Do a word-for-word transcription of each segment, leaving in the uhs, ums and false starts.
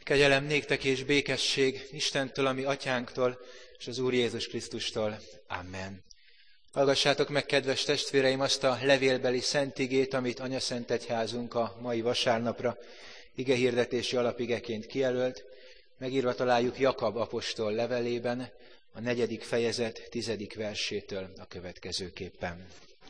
Kegyelem néktek és békesség Istentől, a mi atyánktól, és az Úr Jézus Krisztustól. Amen. Hallgassátok meg, kedves testvéreim, azt a levélbeli szentigét, amit Anyaszent Egyházunk a mai vasárnapra igehirdetési alapigeként kijelölt. Megírva találjuk Jakab apostol levelében, a negyedik fejezet tizedik versétől a következőképpen.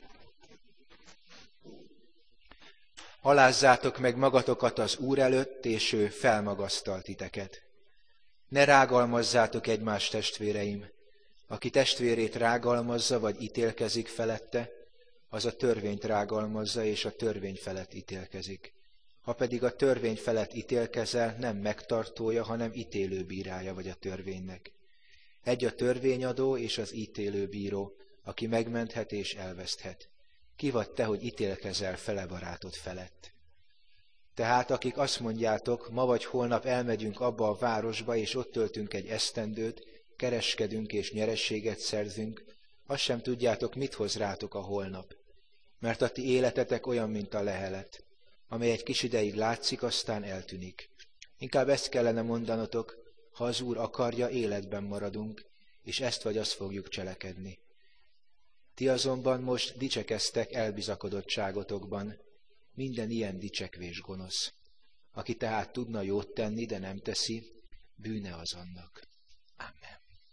Alázzátok meg magatokat az Úr előtt, és ő felmagasztal titeket. Ne rágalmazzátok egymást, testvéreim. Aki testvérét rágalmazza, vagy ítélkezik felette, az a törvényt rágalmazza, és a törvény felett ítélkezik. Ha pedig a törvény felett ítélkezel, nem megtartója, hanem ítélőbírája vagy a törvénynek. Egy a törvényadó és az ítélőbíró, aki megmenthet és elveszthet. Ki vagy te, hogy ítélkezel fele barátod felett? Tehát akik azt mondjátok, ma vagy holnap elmegyünk abba a városba, és ott töltünk egy esztendőt, kereskedünk és nyerességet szerzünk, azt sem tudjátok, mit hoz rátok a holnap. Mert a ti életetek olyan, mint a lehelet, amely egy kis ideig látszik, aztán eltűnik. Inkább ezt kellene mondanotok, ha az Úr akarja, életben maradunk, és ezt vagy azt fogjuk cselekedni. Ti azonban most dicsekeztek elbizakodottságotokban, minden ilyen dicsekvés gonosz. Aki tehát tudna jót tenni, de nem teszi, bűne az annak. Amen.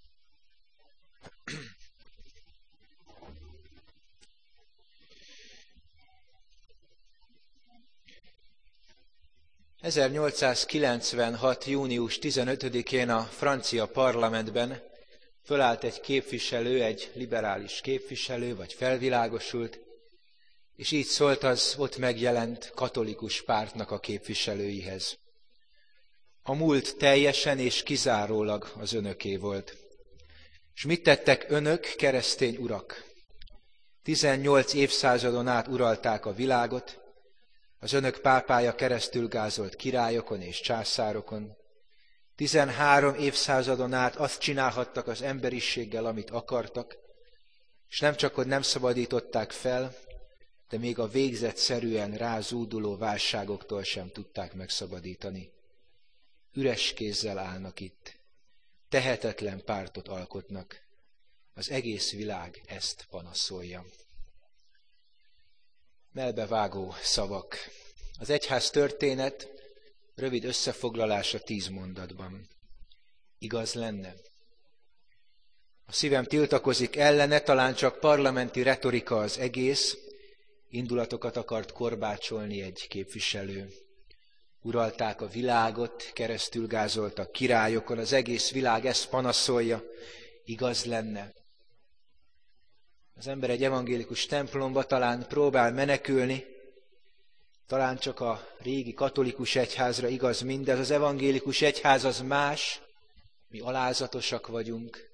ezernyolcszázkilencvenhat. június tizenötödikén a francia parlamentben fölállt egy képviselő, egy liberális képviselő, vagy felvilágosult, és így szólt az ott megjelent katolikus pártnak a képviselőihez. A múlt teljesen és kizárólag az önöké volt. És mit tettek önök, keresztény urak? tizennyolc évszázadon át uralták a világot, az önök pápája keresztül gázolt királyokon és császárokon. Tizenhárom évszázadon át azt csinálhattak az emberiséggel, amit akartak, és nem csak, hogy nem szabadították fel, de még a végzetszerűen rázúduló válságoktól sem tudták megszabadítani. Üres kézzel állnak itt, tehetetlen pártot alkotnak. Az egész világ ezt panaszolja. Melbevágó szavak. Az egyház történet rövid összefoglalása tíz mondatban. Igaz lenne? A szívem tiltakozik ellene, talán csak parlamenti retorika az egész, indulatokat akart korbácsolni egy képviselő. Uralták a világot, keresztül gázoltak királyokon, az egész világ ezt panaszolja. Igaz lenne? Az ember egy evangélikus templomba talán próbál menekülni, talán csak a régi katolikus egyházra igaz mindez. Az evangélikus egyház az más, mi alázatosak vagyunk.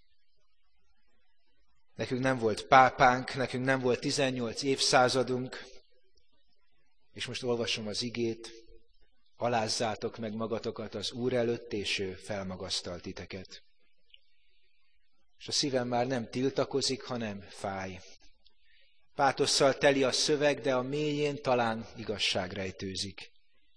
Nekünk nem volt pápánk, nekünk nem volt tizennyolc évszázadunk, és most olvasom az igét, alázzátok meg magatokat az Úr előtt, és ő felmagasztal titeket. És a szívem már nem tiltakozik, hanem fáj. Pátosszal teli a szöveg, de a mélyén talán igazság rejtőzik.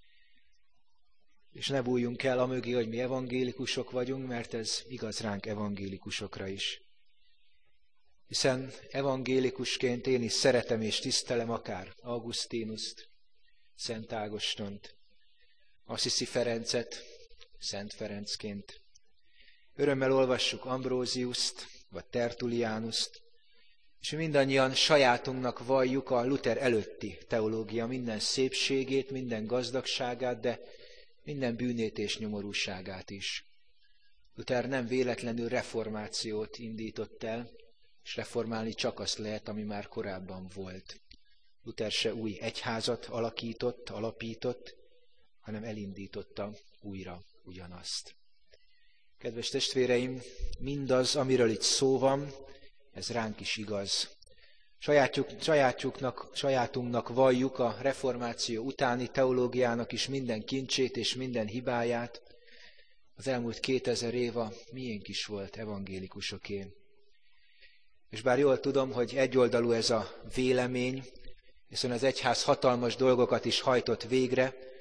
És ne bújjunk el amögé, hogy mi evangélikusok vagyunk, mert ez igaz ránk evangélikusokra is. Hiszen evangélikusként én is szeretem és tisztelem akár Augustinust, Szent Ágostont, Assisi Ferencet, Szent Ferencként. Örömmel olvassuk Ambróziust, vagy Tertullianust, és mindannyian sajátunknak valljuk a Luther előtti teológia minden szépségét, minden gazdagságát, de minden bűnét és nyomorúságát is. Luther nem véletlenül reformációt indított el, és reformálni csak azt lehet, ami már korábban volt. Luther se új egyházat alakított, alapított, hanem elindította újra ugyanazt. Kedves testvéreim, mindaz, amiről itt szó van, ez ránk is igaz. Sajátjuk, sajátjuknak, sajátunknak valljuk a reformáció utáni teológiának is minden kincsét és minden hibáját. Az elmúlt kétezer év a miénk is volt, evangélikusoké. És bár jól tudom, hogy egyoldalú ez a vélemény, hiszen az egyház hatalmas dolgokat is hajtott végre,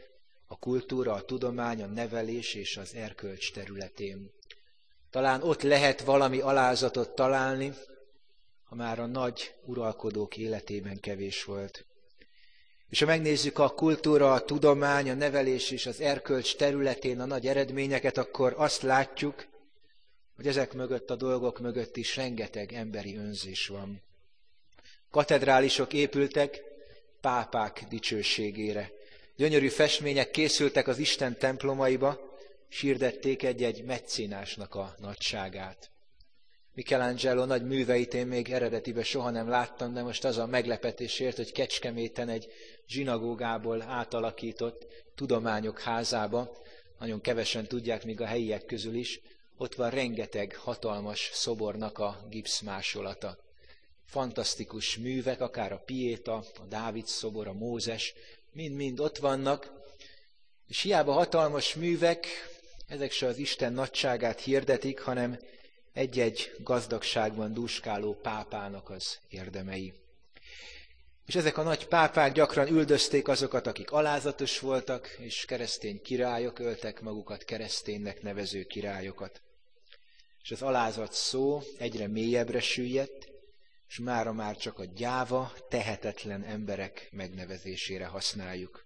a kultúra, a tudomány, a nevelés és az erkölcs területén. Talán ott lehet valami alázatot találni, ha már a nagy uralkodók életében kevés volt. És ha megnézzük a kultúra, a tudomány, a nevelés és az erkölcs területén a nagy eredményeket, akkor azt látjuk, hogy ezek mögött a dolgok mögött is rengeteg emberi önzés van. Katedrálisok épültek pápák dicsőségére. Gyönyörű festmények készültek az Isten templomaiba, s hirdették egy-egy mecénásnak a nagyságát. Michelangelo nagy műveit én még eredetiben soha nem láttam, de most az a meglepetésért, hogy Kecskeméten egy zsinagógából átalakított tudományok házába, nagyon kevesen tudják, még a helyiek közül is, ott van rengeteg hatalmas szobornak a gipszmásolata. Fantasztikus művek, akár a Piéta, a Dávid szobor, a Mózes, mind-mind ott vannak, és hiába hatalmas művek, ezek se az Isten nagyságát hirdetik, hanem egy-egy gazdagságban dúskáló pápának az érdemei. És ezek a nagy pápák gyakran üldözték azokat, akik alázatos voltak, és keresztény királyok öltek magukat kereszténynek nevező királyokat. És az alázat szó egyre mélyebbre süllyedt, és mára már csak a gyáva, tehetetlen emberek megnevezésére használjuk.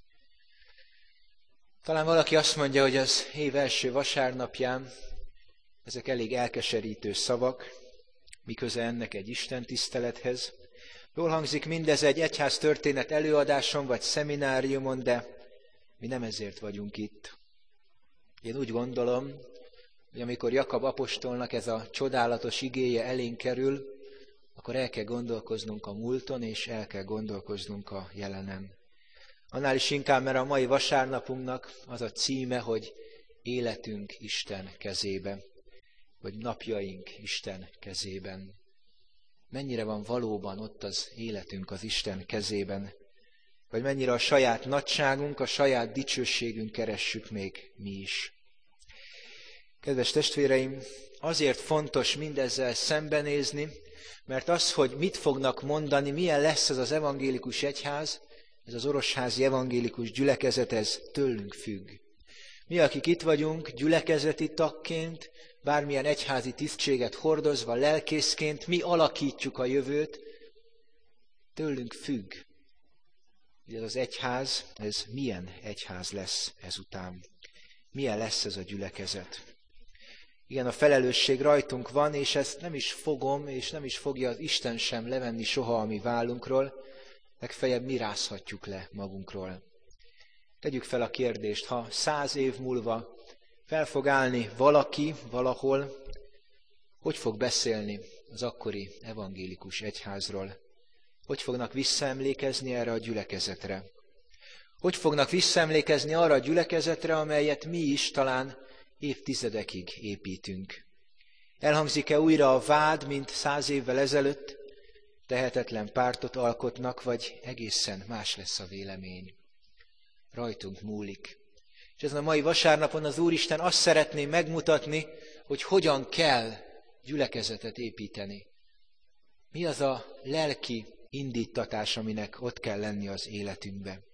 Talán valaki azt mondja, hogy az év első vasárnapján ezek elég elkeserítő szavak, miköze ennek egy istentisztelethez. Jól hangzik mindez egy egyház történet előadáson vagy szemináriumon, de mi nem ezért vagyunk itt. Én úgy gondolom, hogy amikor Jakab apostolnak ez a csodálatos igéje elénk kerül, akkor el kell gondolkoznunk a múlton, és el kell gondolkoznunk a jelenen. Annál is inkább, mert a mai vasárnapunknak az a címe, hogy életünk Isten kezébe, vagy napjaink Isten kezében. Mennyire van valóban ott az életünk az Isten kezében, vagy mennyire a saját nagyságunk, a saját dicsőségünk keressük még mi is. Kedves testvéreim, azért fontos mindezzel szembenézni, mert az, hogy mit fognak mondani, milyen lesz ez az evangélikus egyház, ez az orosházi evangélikus gyülekezet, ez tőlünk függ. Mi, akik itt vagyunk gyülekezeti tagként, bármilyen egyházi tisztséget hordozva, lelkészként, mi alakítjuk a jövőt, tőlünk függ, hogy ez az egyház, ez milyen egyház lesz ezután. Milyen lesz ez a gyülekezet. Igen, a felelősség rajtunk van, és ezt nem is fogom, és nem is fogja az Isten sem levenni soha a mi vállunkról, legfeljebb mi rázhatjuk le magunkról. Tegyük fel a kérdést, ha száz év múlva fel fog állni valaki valahol, hogy fog beszélni az akkori evangélikus egyházról? Hogy fognak visszaemlékezni erre a gyülekezetre? Hogy fognak visszaemlékezni arra a gyülekezetre, amelyet mi is talán évtizedekig építünk? Elhangzik-e újra a vád, mint száz évvel ezelőtt? Tehetetlen pártot alkotnak, vagy egészen más lesz a vélemény? Rajtunk múlik. És ezen a mai vasárnapon az Úristen azt szeretné megmutatni, hogy hogyan kell gyülekezetet építeni. Mi az a lelki indítatás, aminek ott kell lenni az életünkbe.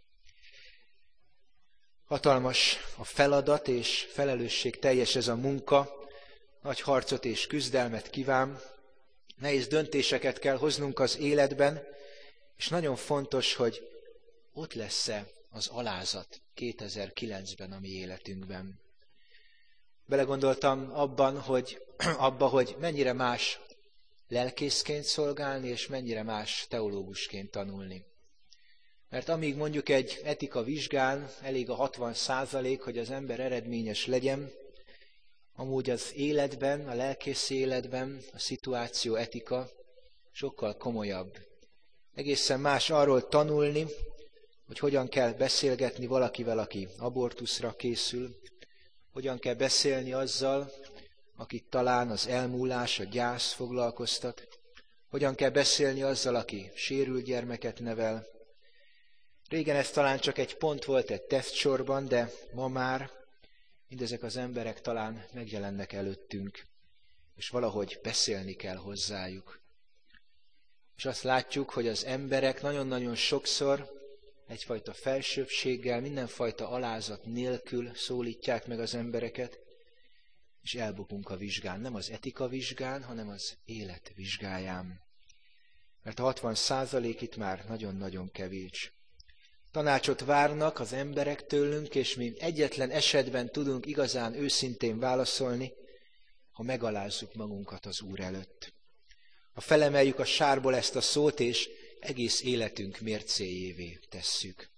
Hatalmas a feladat és felelősség teljes ez a munka, nagy harcot és küzdelmet kíván, nehéz döntéseket kell hoznunk az életben, és nagyon fontos, hogy ott lesz-e az alázat kétezer-kilencben a mi életünkben. Belegondoltam abban, hogy, abba, hogy mennyire más lelkészként szolgálni, és mennyire más teológusként tanulni. Mert amíg mondjuk egy etika vizsgán elég a hatvan százalék, hogy az ember eredményes legyen, amúgy az életben, a lelkészi életben a szituáció etika sokkal komolyabb. Egészen más arról tanulni, hogy hogyan kell beszélgetni valakivel, aki abortuszra készül, hogyan kell beszélni azzal, akit talán az elmúlás, a gyász foglalkoztat, hogyan kell beszélni azzal, aki sérült gyermeket nevel. Régen ez talán csak egy pont volt egy tesztsorban, de ma már mindezek az emberek talán megjelennek előttünk, és valahogy beszélni kell hozzájuk. És azt látjuk, hogy az emberek nagyon-nagyon sokszor egyfajta felsőbbséggel, mindenfajta alázat nélkül szólítják meg az embereket, és elbukunk a vizsgán. Nem az etika vizsgán, hanem az élet vizsgáján. Mert a hatvan százalék itt már nagyon-nagyon kevés. Tanácsot várnak az emberek tőlünk, és mi egyetlen esetben tudunk igazán őszintén válaszolni, ha megalázzuk magunkat az Úr előtt. Ha felemeljük a sárból ezt a szót, és egész életünk mércéjévé tesszük.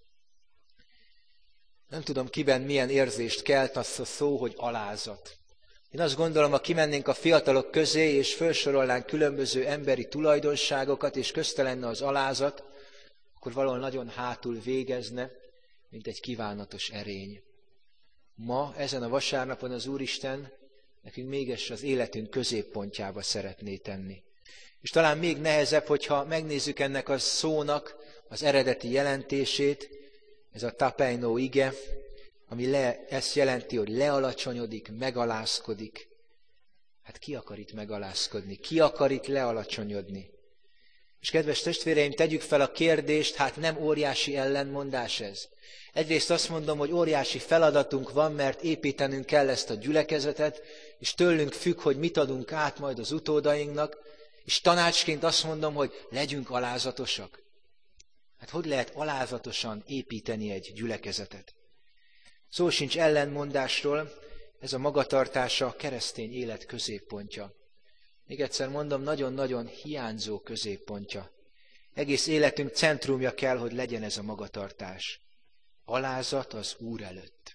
Nem tudom, kiben milyen érzést kelt az a szó, hogy alázat. Én azt gondolom, ha kimennénk a fiatalok közé, és felsorolnánk különböző emberi tulajdonságokat, és közte lenne az alázat, akkor valahol nagyon hátul végezne, mint egy kívánatos erény. Ma, ezen a vasárnapon az Úristen nekünk mégis az életünk középpontjába szeretné tenni. És talán még nehezebb, hogyha megnézzük ennek a szónak az eredeti jelentését, ez a tapeino ige, ami le, ezt jelenti, hogy lealacsonyodik, megalázkodik. Hát ki akar itt megalázkodni? Ki akar itt lealacsonyodni? És kedves testvéreim, tegyük fel a kérdést, hát nem óriási ellenmondás ez. Egyrészt azt mondom, hogy óriási feladatunk van, mert építenünk kell ezt a gyülekezetet, és tőlünk függ, hogy mit adunk át majd az utódainknak, és tanácsként azt mondom, hogy legyünk alázatosak. Hát hogy lehet alázatosan építeni egy gyülekezetet? Szó sincs ellenmondásról, ez a magatartása a keresztény élet középpontja. Még egyszer mondom, nagyon-nagyon hiányzó középpontja. Egész életünk centrumja kell, hogy legyen ez a magatartás. Alázat az Úr előtt.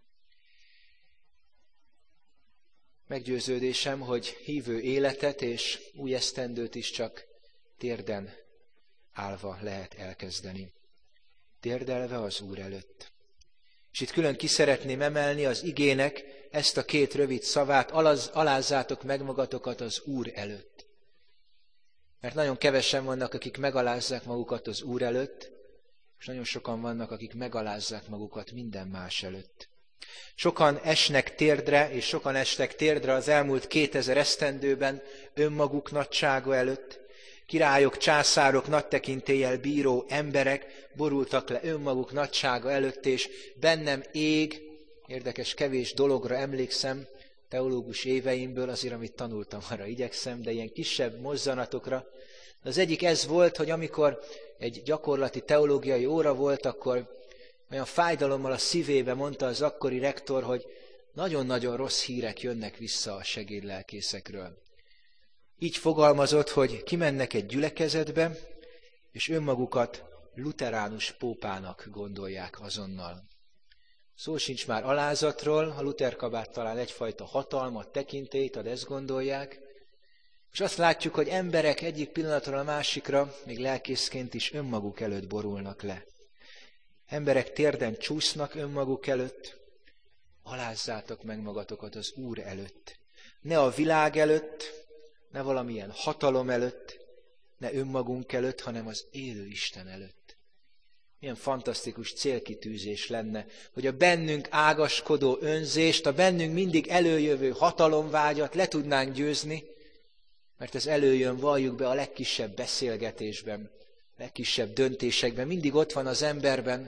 Meggyőződésem, hogy hívő életet és új esztendőt is csak térden állva lehet elkezdeni. Térdelve az Úr előtt. És itt külön ki szeretném emelni az igének ezt a két rövid szavát, alaz, alázzátok meg magatokat az Úr előtt. Mert nagyon kevesen vannak, akik megalázzák magukat az Úr előtt, és nagyon sokan vannak, akik megalázzák magukat minden más előtt. Sokan esnek térdre, és sokan estek térdre az elmúlt kétezer esztendőben önmaguk nagysága előtt. Királyok, császárok, nagy tekintéllyel bíró emberek borultak le önmaguk nagysága előtt, és bennem ég, érdekes kevés dologra emlékszem, teológus éveimből, azért, amit tanultam, arra igyekszem, de ilyen kisebb mozzanatokra. Az egyik ez volt, hogy amikor egy gyakorlati teológiai óra volt, akkor olyan fájdalommal a szívébe mondta az akkori rektor, hogy nagyon-nagyon rossz hírek jönnek vissza a segédlelkészekről. Így fogalmazott, hogy kimennek egy gyülekezetbe, és önmagukat luteránus pópának gondolják azonnal. Szó sincs már alázatról, a Luther kabát talán egyfajta hatalmat, tekintélyt ad, ezt gondolják, és azt látjuk, hogy emberek egyik pillanatról a másikra, még lelkészként is önmaguk előtt borulnak le. Emberek térden csúsznak önmaguk előtt, alázzátok meg magatokat az Úr előtt. Ne a világ előtt, ne valamilyen hatalom előtt, ne önmagunk előtt, hanem az élő Isten előtt. Milyen fantasztikus célkitűzés lenne, hogy a bennünk ágaskodó önzést, a bennünk mindig előjövő hatalomvágyat le tudnánk győzni, mert ez előjön, valljuk be, a legkisebb beszélgetésben, legkisebb döntésekben, mindig ott van az emberben,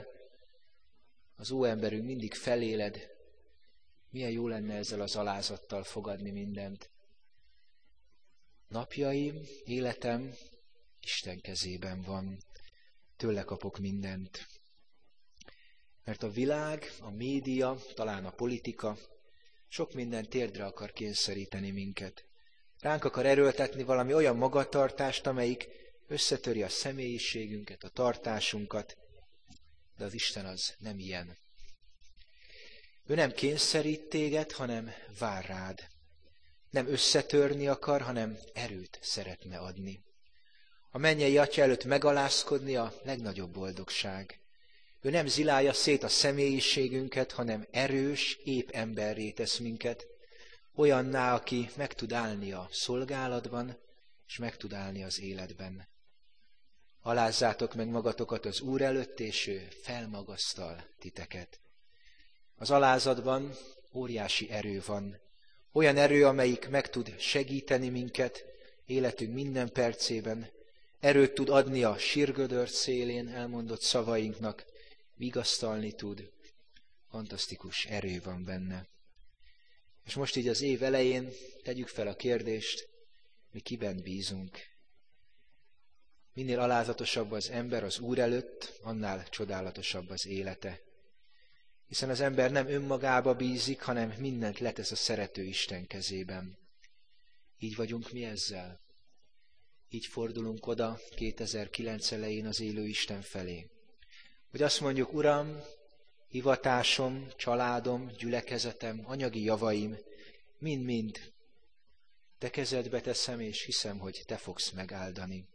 az óemberünk mindig feléled. Milyen jó lenne ezzel az alázattal fogadni mindent. Napjaim, életem Isten kezében van, tőle kapok mindent. Mert a világ, a média, talán a politika sok minden térdre akar kényszeríteni minket. Ránk akar erőltetni valami olyan magatartást, amelyik összetöri a személyiségünket, a tartásunkat, de az Isten az nem ilyen. Ő nem kényszerít téged, hanem vár rád. Nem összetörni akar, hanem erőt szeretne adni. A mennyei Atya előtt megalázkodni a legnagyobb boldogság. Ő nem zilálja szét a személyiségünket, hanem erős, ép emberré tesz minket, olyanná, aki meg tud állni a szolgálatban, és meg tud állni az életben. Alázzátok meg magatokat az Úr előtt, és ő felmagasztal titeket. Az alázatban óriási erő van. Olyan erő, amelyik meg tud segíteni minket életünk minden percében. Erőt tud adni a sírgödör szélén elmondott szavainknak, vigasztalni tud, fantasztikus erő van benne. És most így az év elején tegyük fel a kérdést, mi kiben bízunk. Minél alázatosabb az ember az Úr előtt, annál csodálatosabb az élete. Hiszen az ember nem önmagába bízik, hanem mindent letesz a szerető Isten kezében. Így vagyunk mi ezzel. Így fordulunk oda kétezer-kilenc elején az élő Isten felé. Hogy azt mondjuk, Uram, hivatásom, családom, gyülekezetem, anyagi javaim, mind-mind te kezedbe teszem, és hiszem, hogy te fogsz megáldani.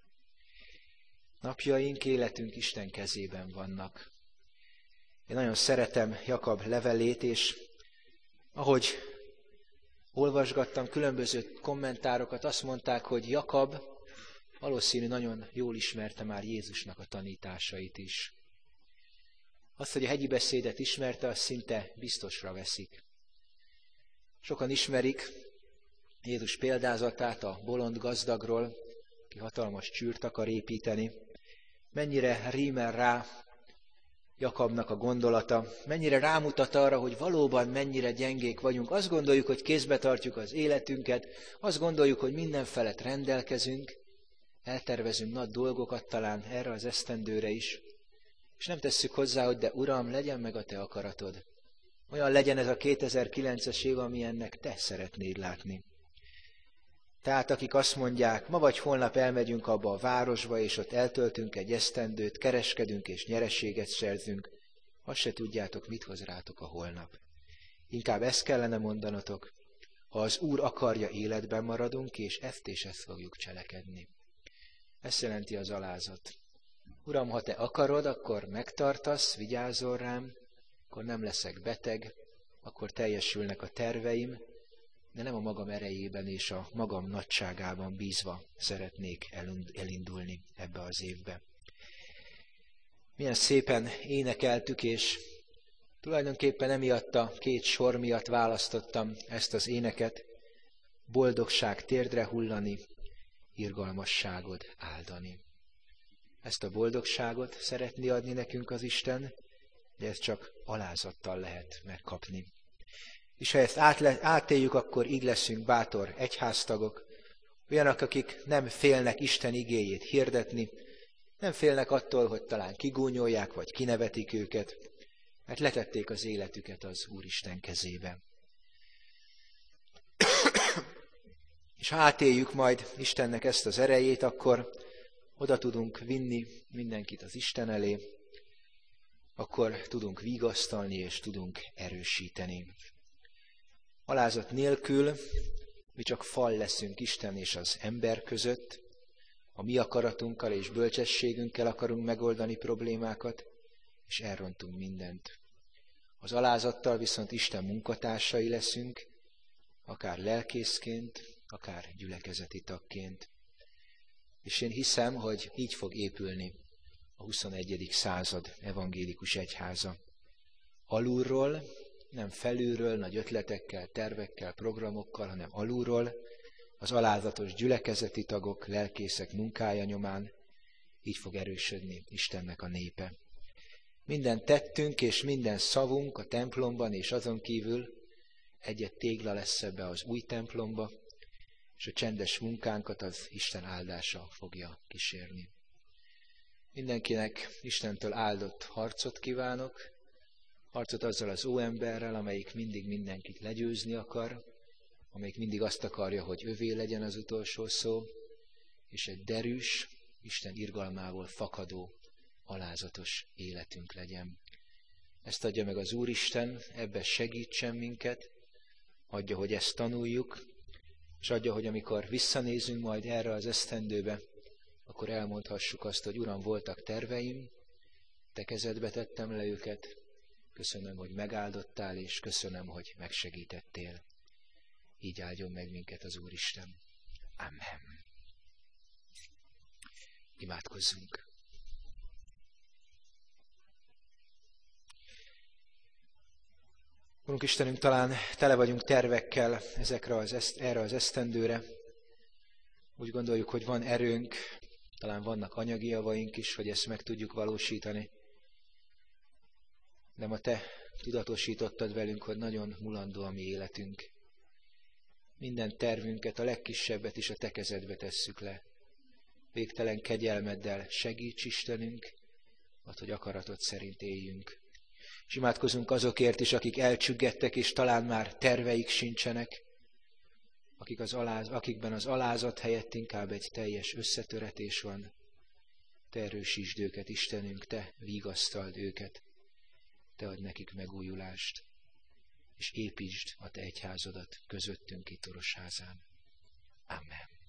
Napjaink, életünk Isten kezében vannak. Én nagyon szeretem Jakab levelét, és ahogy olvasgattam különböző kommentárokat, azt mondták, hogy Jakab valószínű nagyon jól ismerte már Jézusnak a tanításait is. Azt, hogy a hegyi beszédet ismerte, azt szinte biztosra veszik. Sokan ismerik Jézus példázatát a bolond gazdagról, aki hatalmas csűrt akar építeni. Mennyire rímel rá Jakabnak a gondolata, mennyire rámutat arra, hogy valóban mennyire gyengék vagyunk. Azt gondoljuk, hogy kézbe tartjuk az életünket, azt gondoljuk, hogy minden felett rendelkezünk, eltervezünk nagy dolgokat talán erre az esztendőre is, és nem tesszük hozzá, hogy de Uram, legyen meg a te akaratod. Olyan legyen ez a kétezer-kilences év, ami ennek te szeretnéd látni. Tehát akik azt mondják, ma vagy holnap elmegyünk abba a városba, és ott eltöltünk egy esztendőt, kereskedünk és nyereséget szerzünk, azt se tudjátok, mit hoz rátok a holnap. Inkább ezt kellene mondanotok, ha az Úr akarja, életben maradunk, és ezt és ezt fogjuk cselekedni. Ezt jelenti az alázat. Uram, ha te akarod, akkor megtartasz, vigyázol rám, akkor nem leszek beteg, akkor teljesülnek a terveim, de nem a magam erejében és a magam nagyságában bízva szeretnék elindulni ebbe az évbe. Milyen szépen énekeltük, és tulajdonképpen emiatt a két sor miatt választottam ezt az éneket, boldogság térdre hullani, irgalmasságod áldani. Ezt a boldogságot szeretné adni nekünk az Isten, de ezt csak alázattal lehet megkapni. És ha ezt átéljük, akkor így leszünk bátor egyháztagok, olyanok, akik nem félnek Isten igéjét hirdetni, nem félnek attól, hogy talán kigúnyolják, vagy kinevetik őket, mert letették az életüket az Úristen kezébe. És ha átéljük majd Istennek ezt az erejét, akkor oda tudunk vinni mindenkit az Isten elé, akkor tudunk vigasztalni és tudunk erősíteni. Alázat nélkül mi csak fal leszünk Isten és az ember között, a mi akaratunkkal és bölcsességünkkel akarunk megoldani problémákat, és elrontunk mindent. Az alázattal viszont Isten munkatársai leszünk, akár lelkészként, akár gyülekezeti tagként. És én hiszem, hogy így fog épülni a huszonegyedik század evangélikus egyháza. Alulról, nem felülről, nagy ötletekkel, tervekkel, programokkal, hanem alulról, az alázatos gyülekezeti tagok, lelkészek munkája nyomán, így fog erősödni Istennek a népe. Minden tettünk és minden szavunk a templomban és azon kívül egy-egy tégla lesz ebbe az új templomba, és a csendes munkánkat az Isten áldása fogja kísérni. Mindenkinek Istentől áldott harcot kívánok, harcot azzal az óemberrel, amelyik mindig mindenkit legyőzni akar, amelyik mindig azt akarja, hogy övé legyen az utolsó szó, és egy derűs, Isten irgalmából fakadó, alázatos életünk legyen. Ezt adja meg az Úristen, ebben segítsen minket, adja, hogy ezt tanuljuk, és adja, hogy amikor visszanézünk majd erre az esztendőbe, akkor elmondhassuk azt, hogy Uram, voltak terveim, te kezedbe tettem le őket, köszönöm, hogy megáldottál, és köszönöm, hogy megsegítettél. Így áldjon meg minket az Úristen. Amen. Imádkozzunk. Urunk Istenünk, talán tele vagyunk tervekkel ezekre az, erre az esztendőre. Úgy gondoljuk, hogy van erőnk, talán vannak anyagi javaink is, hogy ezt meg tudjuk valósítani. de ma Te tudatosítottad velünk, hogy nagyon mulandó a mi életünk. Minden tervünket, a legkisebbet is a Te kezedbe tesszük le. Végtelen kegyelmeddel segíts, Istenünk, add, hogy akaratod szerint éljünk. És imádkozunk azokért is, akik elcsüggettek, és talán már terveik sincsenek, akik az aláz, akikben az alázat helyett inkább egy teljes összetöretés van. Te erősítsd őket, Istenünk, Te vigasztald őket, Te adj nekik megújulást, és építsd a Te egyházadat közöttünk itt Orosházán. Amen.